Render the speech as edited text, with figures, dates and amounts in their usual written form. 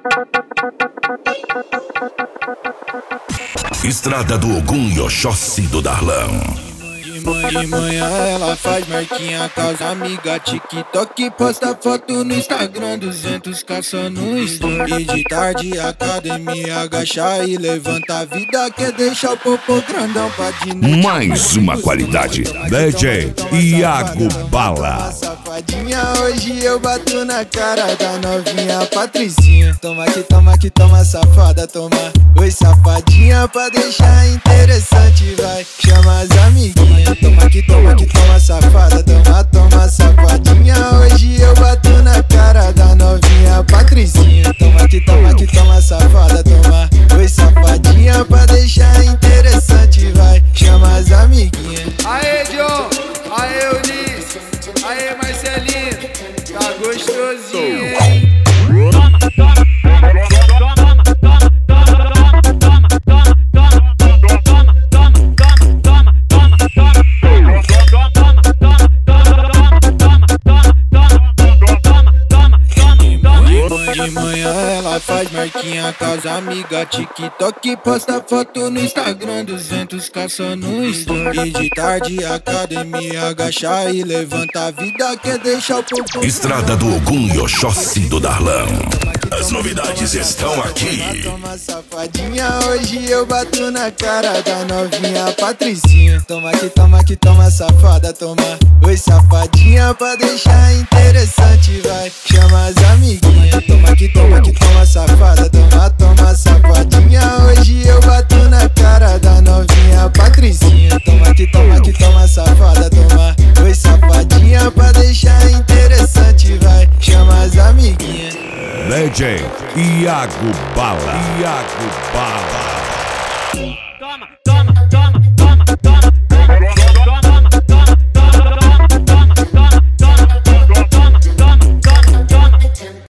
Estrada do Ogum e Oxóssi do Darlan. De manhã ela faz marquinha com as amigas, TikTok, posta foto no Instagram, 200 caça no story. E de tarde academia, agacha e levanta a vida, quer deixar o popô grandão pra de noite. Mais uma qualidade, DJ Iago Bala. Safadinha, hoje eu bato na cara da novinha Patricinha. Toma que toma, safada, toma. Oi, safadinha, pra deixar interessante, vai, chama as amiguinhas. Toma que toma, safada, toma, safadinha. Hoje eu bato na cara da novinha Patricinha. Toma que toma, safada, toma. Oi, safadinha, pra deixar interessante, vai, chama as amiguinhas. Aê, John, aê, Eunice, aê, Marcelinho, tá gostosinho, hein? De manhã ela faz marquinha com as amigas, TikTok, posta foto no Instagram, 200 caça no story. E de tarde academia, agacha e levanta a vida, quer deixar o popô. Estrada do Ogum e Oxóssi do Darlan. As novidades estão aqui. Toma, safadinha, hoje eu bato na cara da novinha Patricinha. Toma que toma, safada, toma. Oi, safadinha, pra deixar interessante, vai, chama as amiguinhas. Toma que toma, safada, toma, safadinha. Hoje eu bato na cara da novinha Patricinha. Toma que toma, safada, toma. Oi, safadinha, pra deixar interessante, vai, chama as amiguinhas. DJ Iago Bala. Toma.